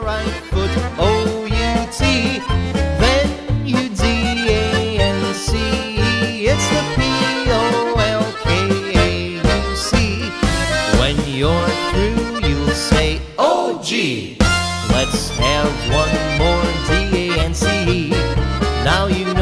right foot, O-U-T, then you D-A-N-C. It's the P-O-L-K-A-U-C. When you're through, you'll say, oh gee, let's have one more D-A-N-C. Now you